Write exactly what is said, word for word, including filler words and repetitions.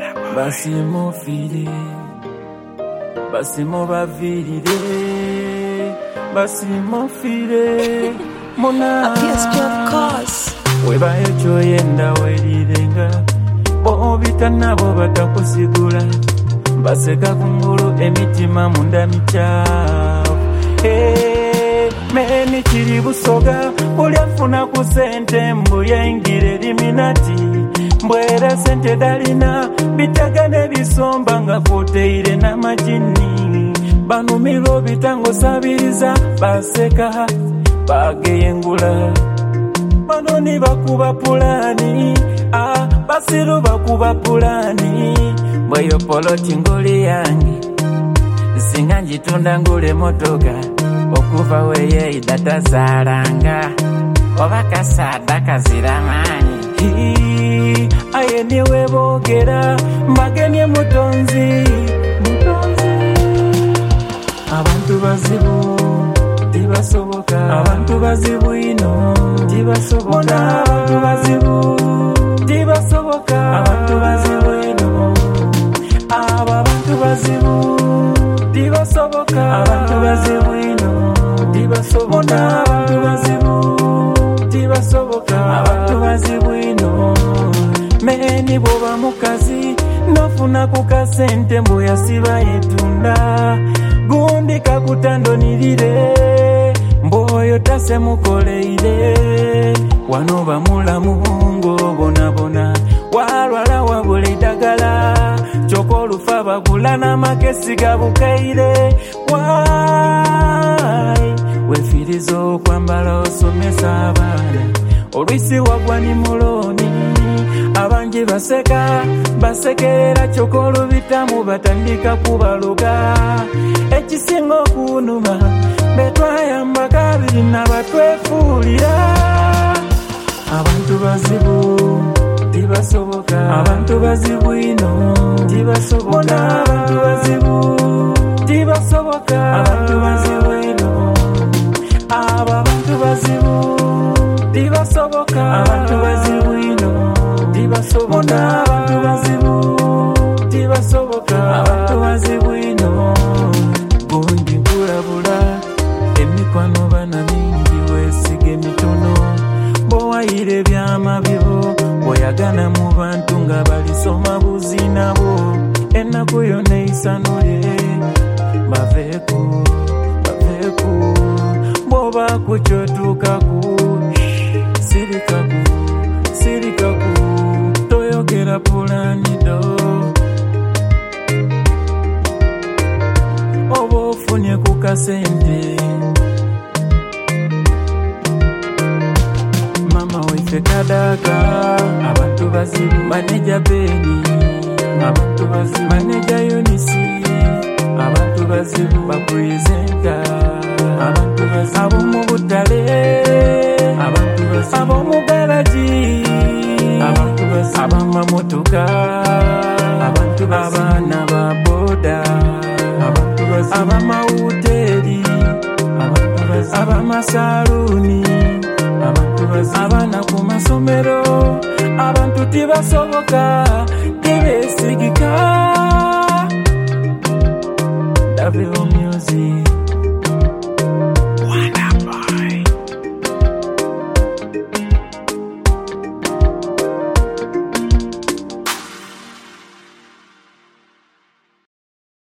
basimufire basimubavirire basimufire muna weba ekyo yenda werirenga bobita nabo batakusigula baseka kungulu emitima munda michafu hey, meni kiri busoga ulyafuna ku sente mbu yengire liminati mbwera sente dalina bitagane bisomba nga kwoteire n'amajini banumiro bitango sabiriza baseka bageyengula banoni bakuba pulani ah basiru bakuba pulani mweyo poloti nguli yange singa njitunda ngule motoka okuva weye idata zaranga obakasada kaziramani aye niwe bogera mbagenie mutonzi mutonzi abantu bazibu tibasoboka abantu bazibu ino tibasoboka abantu bazibu tibasoboka abantu bazibu ino aba abantu bazibu tibasoboka abantu bazibu ino tibasoboka abantu bazibu tibasoboka abantu bazibu ino meni boba mukazi nofuna kukasente mbuya siba yetunda gundi kakutando nilire mboyo tase mukoleire wano bamulamu ngo bona bona walwala wabule idagala choko lufa bagula na makesi gabukaire wai wefirizo kwambala osomesa abana olwisi wagwa ni muloni abangi baseka basekera chokolo bitamu batandika kubaluga ekisinga okunuma betwayamba kabiri nabatwefulira abantu bazibu tibasoboka abantu bazibu ino tibasoboka abantu bazibu tibasoboka abantu bazibu ino aba abantu bazibu tibasoboka abantu bazibu ino tibasoboka abantu bazibu tibasoboka abantu bazibu ino gundi kulabula emikwano bana mingi wesige mitono bowaire byamabyo boyagana mu bantu nga balisoma buzinabo enaku yona isanule baveku baveku boba kuchotukaku sirikaku sirikaku toyogera pulanido obo ofunye kukasente mama waife kadaka abantu bazibu maneja beni abantu bazibu maneja yonisi abantu bazibu bapresenta abantu bazibu abo mubutale abantu bazibu abo mugaraji abantu bazibu abamamotoka abantu bazibu abana baboda abantu bazibu abamahoteli abantu bazibu abamasaluni abantu bazibu abana ku masomero abantu tibasoboka tibesigika Daveo Music